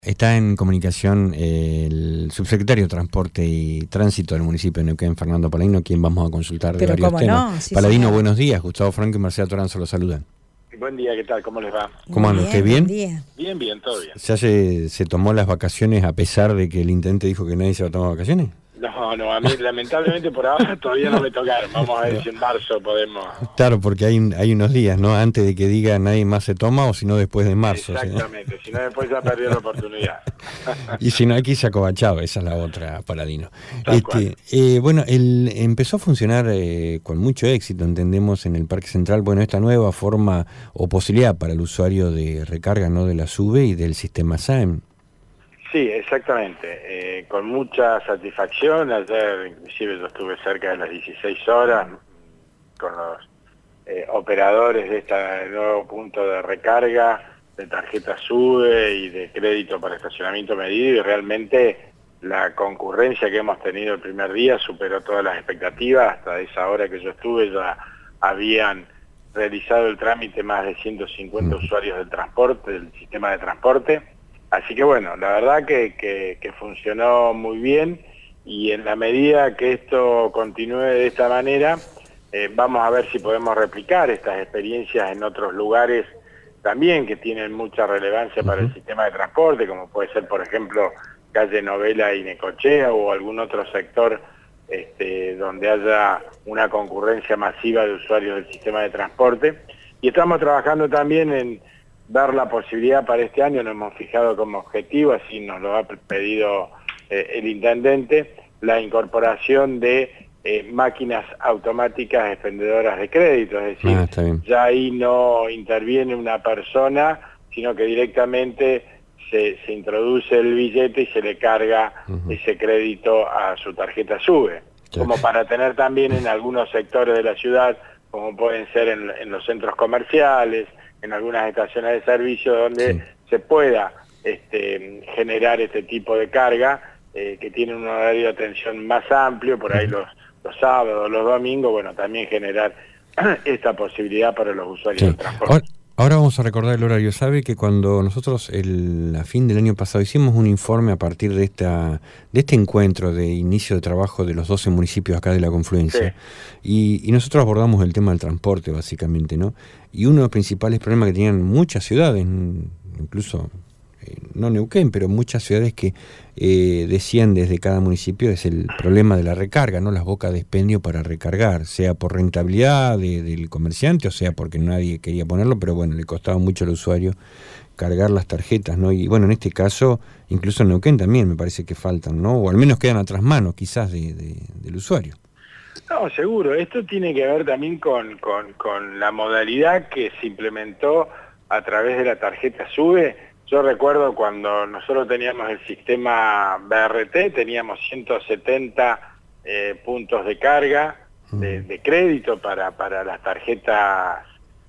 Está en comunicación el subsecretario de Transporte y Tránsito del municipio de Neuquén, Fernando Paladino, quien vamos a consultar de Pero varios cómo temas. no, sí, Paladino, señor. buenos días. Gustavo Franco y Marcela Toranzo los saludan. Buen día, ¿qué tal? ¿Cómo les va? ¿Cómo Muy anda usted? bien, buen ¿Bien? día. Bien, bien, todo bien. ¿Ya se tomó las vacaciones a pesar de que el intendente dijo que nadie se va a tomar vacaciones? No, a mí lamentablemente por ahora todavía no me tocaron. Vamos a ver No. si en marzo podemos... Claro, porque hay unos días, ¿no? Antes de que diga nadie más se toma o si no después de marzo. ¿Sí? Exactamente, si no después ya perdió la oportunidad. Y si no, aquí se acobachado, esa es la otra, Paladino. Tal cual. Bueno, empezó a funcionar con mucho éxito, entendemos, en el Parque Central, bueno, esta nueva forma o posibilidad para el usuario de recarga, ¿no? De la SUBE y del sistema SAEM. Sí, exactamente. Con mucha satisfacción. Ayer inclusive yo estuve cerca de las 16 horas con los operadores de este nuevo punto de recarga de tarjeta SUBE y de crédito para estacionamiento medido, y realmente la concurrencia que hemos tenido el primer día superó todas las expectativas. Hasta esa hora que yo estuve ya habían realizado el trámite más de 150 usuarios del transporte, del sistema de transporte. Así que bueno, la verdad que funcionó muy bien, y en la medida que esto continúe de esta manera, vamos a ver si podemos replicar estas experiencias en otros lugares también que tienen mucha relevancia para el sistema de transporte, como puede ser, por ejemplo, calle Novela y Necochea, o algún otro sector donde haya una concurrencia masiva de usuarios del sistema de transporte. Y estamos trabajando también en dar la posibilidad para este año, nos hemos fijado como objetivo, así nos lo ha pedido el intendente, la incorporación de máquinas automáticas expendedoras de crédito, es decir, ya ahí no interviene una persona, sino que directamente se introduce el billete y se le carga ese crédito a su tarjeta SUBE, como para tener también en algunos sectores de la ciudad, como pueden ser en los centros comerciales, en algunas estaciones de servicio, donde se pueda generar este tipo de carga, que tiene un horario de atención más amplio, por ahí los sábados, los domingos, bueno, también generar esta posibilidad para los usuarios del transporte. Ahora vamos a recordar el horario. Sabe que cuando nosotros a fin del año pasado hicimos un informe a partir de este encuentro de inicio de trabajo de los 12 municipios acá de la confluencia, y nosotros abordamos el tema del transporte básicamente, ¿no? Y uno de los principales problemas que tenían muchas ciudades, incluso no Neuquén, pero muchas ciudades que decían desde cada municipio, es el problema de la recarga, ¿no? Las bocas de expendio para recargar, sea por rentabilidad del comerciante, o sea porque nadie quería ponerlo, pero bueno, le costaba mucho al usuario cargar las tarjetas, ¿no? Y bueno, en este caso, incluso en Neuquén también me parece que faltan, ¿no? O al menos quedan atrás manos, quizás, del usuario. No, seguro. Esto tiene que ver también con la modalidad que se implementó a través de la tarjeta SUBE. Yo recuerdo cuando nosotros teníamos el sistema BRT, teníamos 170 puntos de carga de crédito para las tarjetas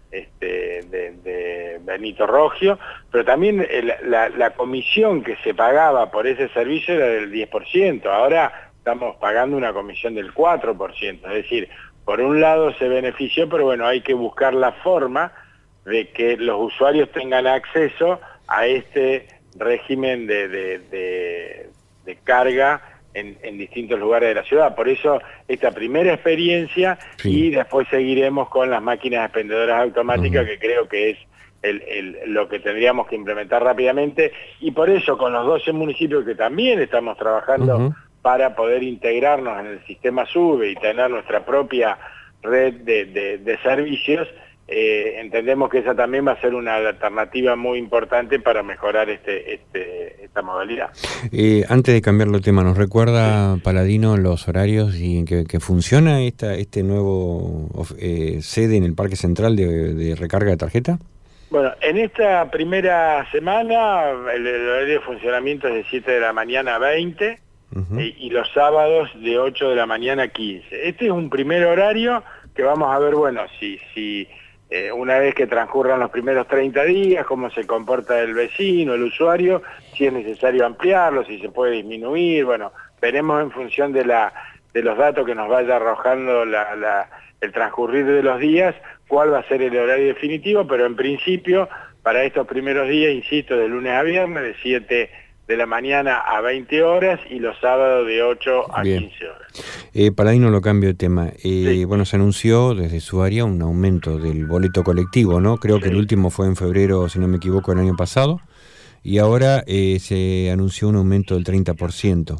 de Benito Rogio, pero también la comisión que se pagaba por ese servicio era del 10%, ahora estamos pagando una comisión del 4%, es decir, por un lado se benefició, pero bueno, hay que buscar la forma de que los usuarios tengan acceso a este régimen de carga en distintos lugares de la ciudad. Por eso esta primera experiencia, y después seguiremos con las máquinas expendedoras automáticas, que creo que es lo que tendríamos que implementar rápidamente, y por eso con los 12 municipios que también estamos trabajando para poder integrarnos en el sistema SUBE y tener nuestra propia red de servicios, entendemos que esa también va a ser una alternativa muy importante para mejorar esta modalidad. Antes de cambiarlo de tema, ¿nos recuerda, Paladino, los horarios y en que funciona este nuevo sede en el Parque Central de recarga de tarjeta? Bueno, en esta primera semana el horario de funcionamiento es de 7 de la mañana a 20 y los sábados de 8 de la mañana a 15. Este es un primer horario que vamos a ver, bueno, si una vez que transcurran los primeros 30 días, cómo se comporta el vecino, el usuario, si es necesario ampliarlo, si se puede disminuir, bueno, veremos en función de los datos que nos vaya arrojando el transcurrir de los días, cuál va a ser el horario definitivo, pero en principio, para estos primeros días, insisto, de lunes a viernes, de 7 de la mañana a 20 horas y los sábados de 8 a 15 horas. Paladino, lo cambio de tema. Sí. Bueno, se anunció desde su área un aumento del boleto colectivo, ¿no? Creo que el último fue en febrero, si no me equivoco, el año pasado. Y ahora se anunció un aumento del 30%.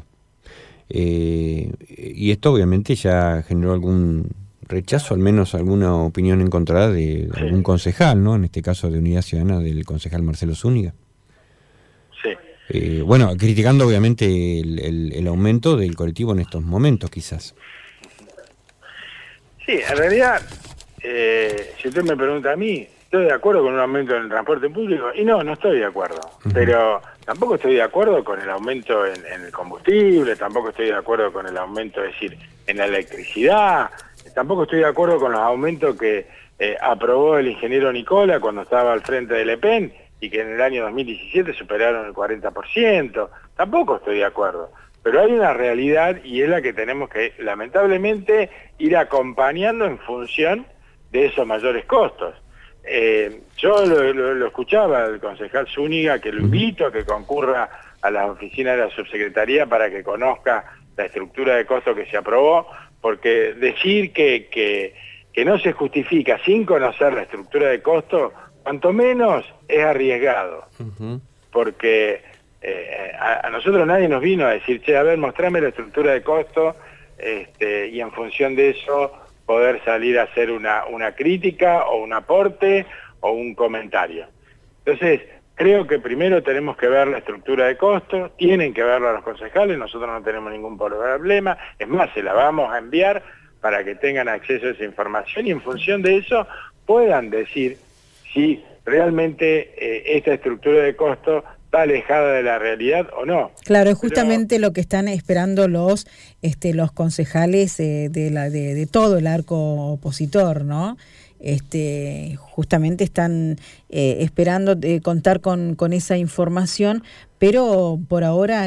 Y esto obviamente ya generó algún rechazo, al menos alguna opinión encontrada de algún concejal, ¿no? En este caso de Unidad Ciudadana, del concejal Marcelo Zúñiga. Sí. Bueno, criticando obviamente el aumento del colectivo en estos momentos, quizás. Sí, en realidad, si usted me pregunta a mí, ¿estoy de acuerdo con un aumento en el transporte público? Y no estoy de acuerdo. Pero tampoco estoy de acuerdo con el aumento en el combustible, tampoco estoy de acuerdo con el aumento, es decir, en la electricidad, tampoco estoy de acuerdo con los aumentos que aprobó el ingeniero Nicola cuando estaba al frente del EPEN y que en el año 2017 superaron el 40%. Tampoco estoy de acuerdo. Pero hay una realidad y es la que tenemos que, lamentablemente, ir acompañando en función de esos mayores costos. Yo lo escuchaba al concejal Zúñiga, que lo invito a que concurra a las oficinas de la subsecretaría para que conozca la estructura de costos que se aprobó, porque decir que no se justifica sin conocer la estructura de costos, cuanto menos es arriesgado, porque a nosotros nadie nos vino a decir, che, a ver, mostrame la estructura de costos, y en función de eso poder salir a hacer una crítica o un aporte o un comentario. Entonces, creo que primero tenemos que ver la estructura de costos, tienen que verlo los concejales, nosotros no tenemos ningún problema, es más, se la vamos a enviar para que tengan acceso a esa información y en función de eso puedan decir si realmente esta estructura de costos está alejada de la realidad o no. Claro, es justamente lo que están esperando los concejales de todo el arco opositor, ¿no? Justamente están esperando contar con esa información, pero por ahora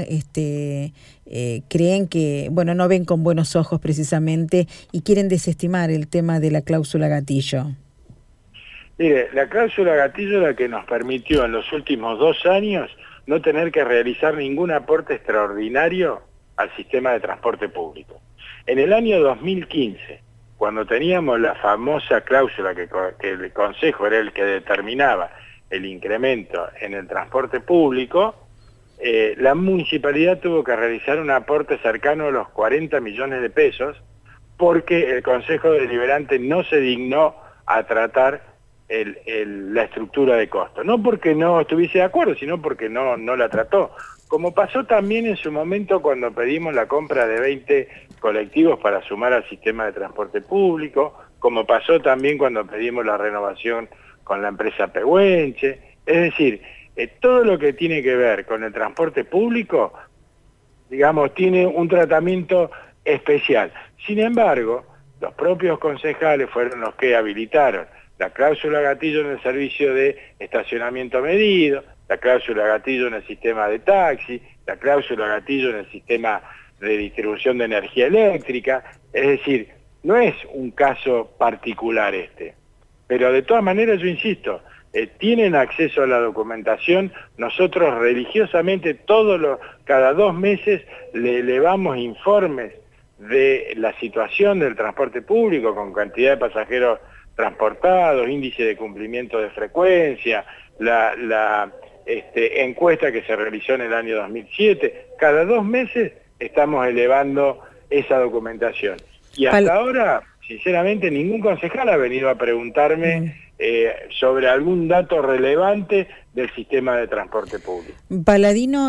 creen que, bueno, no ven con buenos ojos precisamente y quieren desestimar el tema de la cláusula gatillo. Mire, la cláusula gatillo es la que nos permitió en los últimos 2 años no tener que realizar ningún aporte extraordinario al sistema de transporte público. En el año 2015, cuando teníamos la famosa cláusula que el Consejo era el que determinaba el incremento en el transporte público, la municipalidad tuvo que realizar un aporte cercano a los 40 millones de pesos porque el Consejo Deliberante no se dignó a tratar la estructura de costo. No porque no estuviese de acuerdo, sino porque no la trató. Como pasó también en su momento cuando pedimos la compra de 20 colectivos para sumar al sistema de transporte público, como pasó también cuando pedimos la renovación con la empresa Pehuenche. Es decir, todo lo que tiene que ver con el transporte público, digamos, tiene un tratamiento especial. Sin embargo, los propios concejales fueron los que habilitaron la cláusula gatillo en el servicio de estacionamiento medido, la cláusula gatillo en el sistema de taxi, la cláusula gatillo en el sistema de distribución de energía eléctrica. Es decir, no es un caso particular pero de todas maneras yo insisto, tienen acceso a la documentación, nosotros religiosamente cada 2 meses le elevamos informes de la situación del transporte público con cantidad de pasajeros transportados, índice de cumplimiento de frecuencia, la encuesta que se realizó en el año 2007. Cada 2 meses estamos elevando esa documentación. Y hasta ahora, sinceramente, ningún concejal ha venido a preguntarme sobre algún dato relevante del sistema de transporte público. Paladino,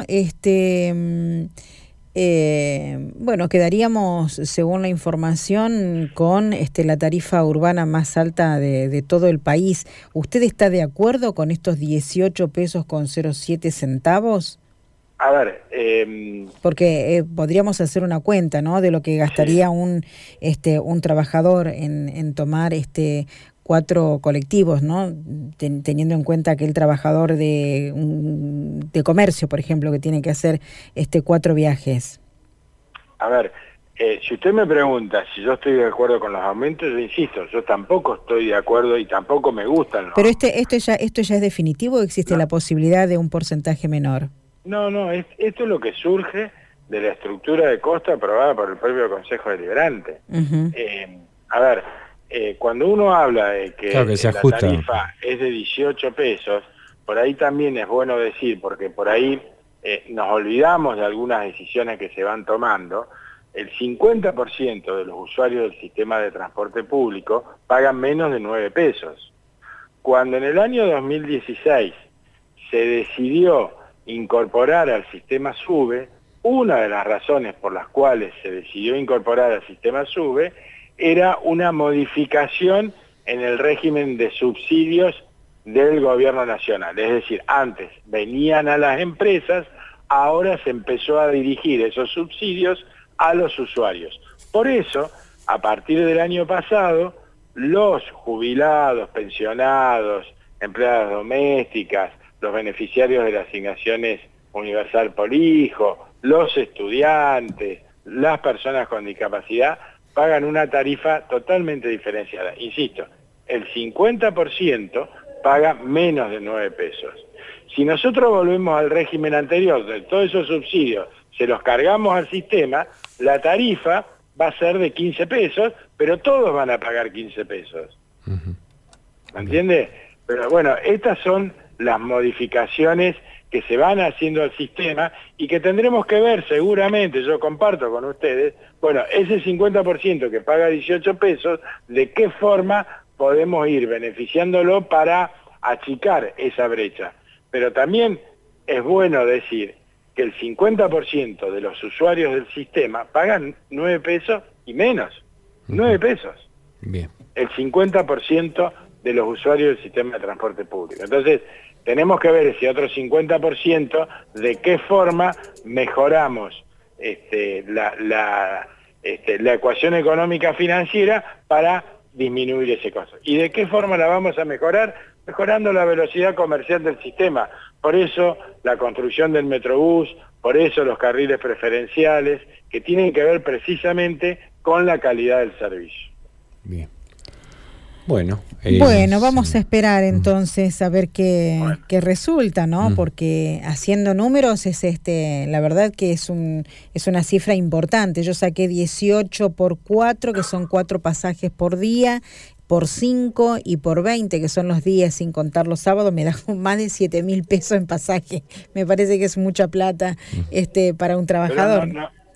bueno, quedaríamos, según la información, con la tarifa urbana más alta de todo el país. ¿Usted está de acuerdo con estos 18 pesos con 07 centavos? A ver, porque podríamos hacer una cuenta, ¿no?, de lo que gastaría un trabajador en tomar 4 colectivos, ¿no? Teniendo en cuenta que el trabajador de comercio, por ejemplo, que tiene que hacer 4 viajes. A ver, si usted me pregunta si yo estoy de acuerdo con los aumentos, yo insisto, yo tampoco estoy de acuerdo y tampoco me gustan los Pero esto ya es definitivo, ¿o existe la posibilidad de un porcentaje menor? No, esto es lo que surge de la estructura de costo aprobada por el propio Consejo Deliberante. A ver, cuando uno habla de que, claro que se la ajusta. tarifa es de 18 pesos, por ahí también es bueno decir, porque por ahí nos olvidamos de algunas decisiones que se van tomando. El 50% de los usuarios del sistema de transporte público pagan menos de 9 pesos. Cuando en el año 2016 se decidió incorporar al sistema SUBE, una de las razones por las cuales se decidió incorporar al sistema SUBE era una modificación en el régimen de subsidios del gobierno nacional. Es decir, antes venían a las empresas, ahora se empezó a dirigir esos subsidios a los usuarios. Por eso, a partir del año pasado, los jubilados, pensionados, empleadas domésticas, los beneficiarios de las asignaciones universal por hijo, los estudiantes, las personas con discapacidad, pagan una tarifa totalmente diferenciada. Insisto, el 50% paga menos de 9 pesos. Si nosotros volvemos al régimen anterior, de todos esos subsidios, se los cargamos al sistema, la tarifa va a ser de 15 pesos, pero todos van a pagar 15 pesos. ¿Me entiende? Pero bueno, estas son las modificaciones que se van haciendo al sistema y que tendremos que ver seguramente, yo comparto con ustedes, bueno, ese 50% que paga 18 pesos, ¿de qué forma podemos ir beneficiándolo para achicar esa brecha? Pero también es bueno decir que el 50% de los usuarios del sistema pagan 9 pesos y menos, 9 pesos. Bien. El 50% de los usuarios del sistema de transporte público. Entonces, tenemos que ver ese otro 50% de qué forma mejoramos la ecuación económica financiera para disminuir ese costo. ¿Y de qué forma la vamos a mejorar? Mejorando la velocidad comercial del sistema. Por eso la construcción del Metrobús, por eso los carriles preferenciales, que tienen que ver precisamente con la calidad del servicio. Bien. Bueno, vamos a esperar entonces a ver qué resulta, ¿no? Porque haciendo números es la verdad que es una cifra importante. Yo saqué 18 por 4, que son 4 pasajes por día, por 5 y por 20, que son los días sin contar los sábados, me da más de 7.000 pesos en pasaje. Me parece que es mucha plata para un trabajador.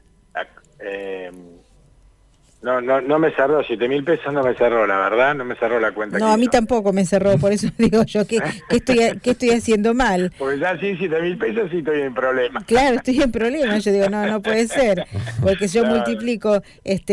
No me cerró, 7.000 pesos no me cerró, la verdad, no me cerró la cuenta. No, a mí tampoco me cerró, por eso digo yo que estoy haciendo mal. Porque ya sí, 7.000 pesos sí estoy en problema. Claro, estoy en problema, yo digo, no puede ser, porque yo multiplico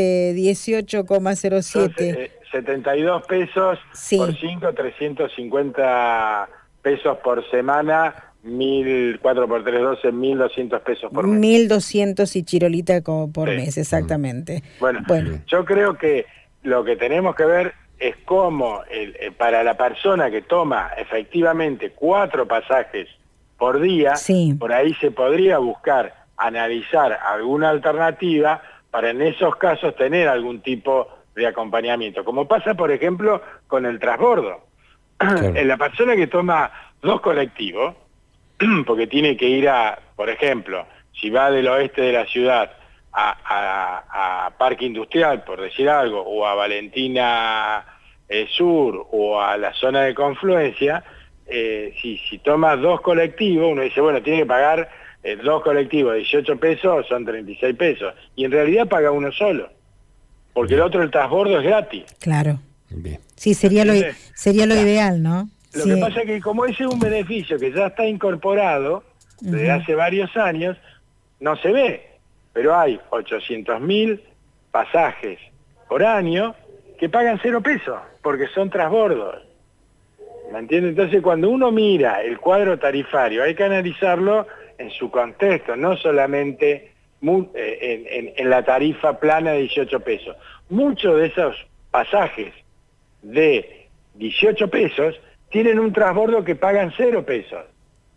18,07. 72 pesos por 5, 350 pesos por semana, 4 por 3, 12, 1.200 pesos por mes. 1.200 y chirolita por mes, exactamente. Bueno, yo creo que lo que tenemos que ver es cómo para la persona que toma efectivamente 4 pasajes por día, por ahí se podría buscar, analizar alguna alternativa para en esos casos tener algún tipo de acompañamiento, como pasa por ejemplo con el transbordo. Claro. La persona que toma 2 colectivos, porque tiene que ir por ejemplo, si va del oeste de la ciudad a Parque Industrial, por decir algo, o a Valentina Sur, o a la zona de confluencia, si toma 2 colectivos, uno dice, bueno, tiene que pagar 2 colectivos, 18 pesos, son 36 pesos, y en realidad paga uno solo, porque el otro, el transbordo, es gratis. Claro. Bien. Sí, sería lo ideal, ¿no? Lo que pasa es que como ese es un beneficio que ya está incorporado desde hace varios años, no se ve, pero hay 800.000 pasajes por año que pagan 0 pesos, porque son transbordos. ¿Me entiende? Entonces cuando uno mira el cuadro tarifario hay que analizarlo en su contexto, no solamente en la tarifa plana de 18 pesos. Muchos de esos pasajes de 18 pesos tienen un transbordo que pagan 0 pesos.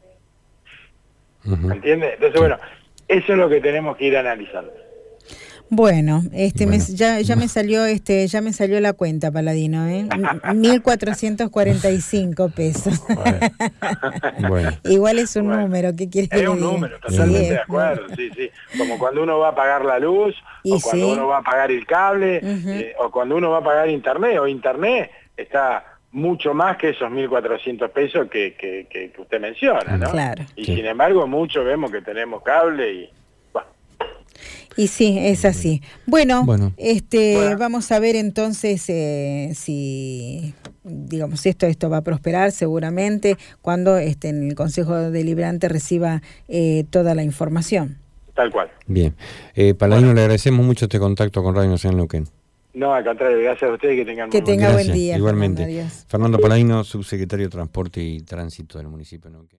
¿Me entiendes? Entonces, bueno, eso es lo que tenemos que ir analizando. Bueno, Bueno. ya me salió la cuenta, Paladino, 1.445 pesos. Bueno. Igual es un Bueno, número, ¿qué quiere que es le un diga? número, totalmente Sí, de acuerdo, sí. Como cuando uno va a pagar la luz, Y o cuando sí. uno va a pagar el cable, Ujú. o cuando uno va a pagar internet, o internet está mucho más que esos 1.400 pesos que usted menciona, ¿no? Claro. Y Sí. sin embargo, muchos vemos que tenemos cable y... Bueno, Y sí, es así. Bueno, Bueno. Bueno. vamos a ver entonces si, digamos, esto va a prosperar seguramente cuando en el Consejo Deliberante reciba toda la información. Tal cual. Bien. Paladino, Bueno. le agradecemos mucho este contacto con Radio Nacional Neuquén. No, al contrario, gracias a ustedes, que tengan Que muy buen tenga día. buen Gracias, día, igualmente. Fernando, adiós. Fernando Paladino, subsecretario de Transporte y Tránsito del municipio de Neuquén.